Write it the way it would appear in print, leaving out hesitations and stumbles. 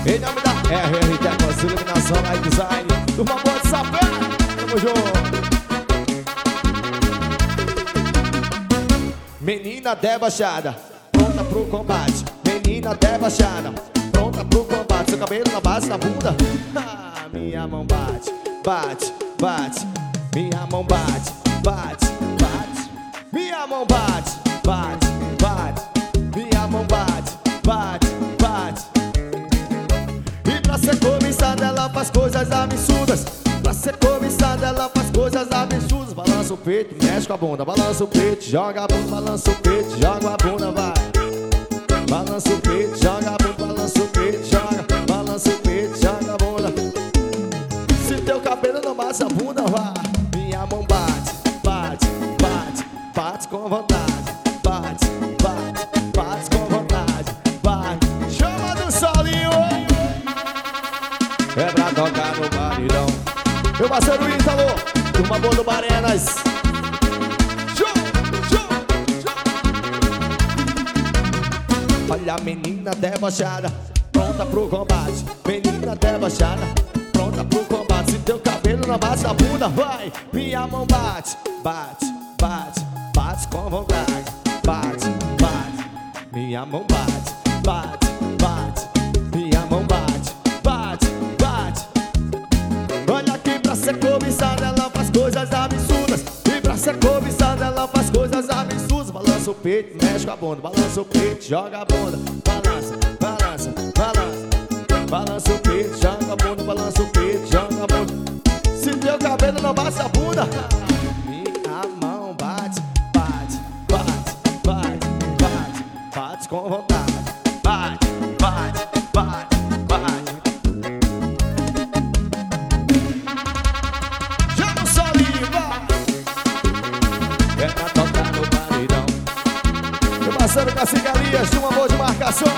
Em nome da RR Tecos, iluminação, light design, turma boa de sapé, tamo junto. Menina debochada, pronta pro combate. Menina debochada, pronta pro combate. Seu cabelo na base da bunda. Ah, minha mão bate, bate, bate. Minha mão bate, bate, bate. Minha mão bate, bate, bate. Minha mão bate, bate, bate. E pra ser cobiçada ela faz coisas absurdas. Pra ser cobiçada ela faz coisas absurdas. Balança o peito, mexe com a bunda. Balança o peito, joga a bunda. Balança o peito, joga a bunda, vai. Balança o peito, joga a bunda. Balança o peito, joga. Balança o peito, joga a bunda. Se teu cabelo não bate a bunda, vai. Minha mão bate, bate, bate. Bate com vontade. Bate, bate, bate com vontade. Bate, chama do solinho. É pra tocar no barilão. Meu parceiro Ítalo, turma boa do Barenas. Show, show, show. Olha a menina debochada, pronta pro combate. Menina debochada, pronta pro combate. Se teu cabelo não bate a bunda, vai. Minha mão bate, bate, bate. Bate com vontade. Bate, bate. Minha mão bate, bate, bate. Minha mão bate, bate, bate. Olha aqui, pra ser cobiçada ela faz coisas absurdas. E pra ser cobiçada ela faz coisas absurdas. Balança o peito, mexe com a bunda. Balança o peito, joga a bunda. Balança, balança, balança. Balança o peito, joga a bunda. Balança o peito, joga a bunda. Se teu cabelo não bate a bunda, minha mão bate, bate, bate, bate, bate. Bate com vontade. Bate, bate, bate, bate. É pra tocar no paredão. Meu parceiro Cacique Elias, de uma boa de marcação.